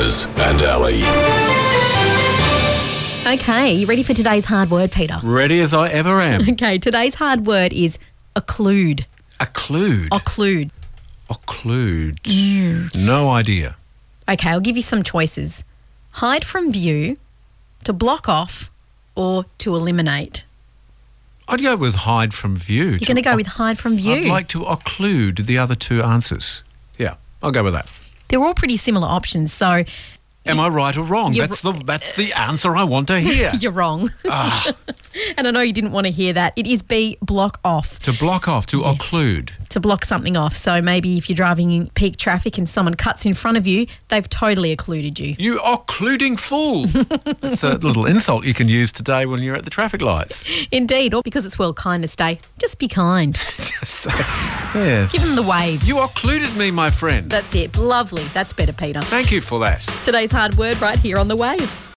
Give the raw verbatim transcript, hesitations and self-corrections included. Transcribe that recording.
Baz and Ali. Okay, you ready for today's hard word, Peter? Ready as I ever am. Okay, today's hard word is occlude. Occlude. Occlude. Occlude. Mm. No idea. Okay, I'll give you some choices. Hide from view, to block off, or to eliminate. I'd go with hide from view. You're going to go with hide from view? I'd like to occlude the other two answers. Yeah, I'll go with that. They're all pretty similar options, so... Am I right or wrong? You're That's the that's the answer I want to hear. You're wrong. Ah. And I know you didn't want to hear that. It is B, block off. To block off, to Yes. occlude. To block something off. So maybe if you're driving in peak traffic and someone cuts in front of you, they've totally occluded you. You occluding fool. That's a little insult you can use today when you're at the traffic lights. Indeed, or because it's World Kindness Day, just be kind. Just say, yes. Give them the wave. You occluded me, my friend. That's it. Lovely. That's better, Peter. Thank you for that. Today's hard word right here on The Wave.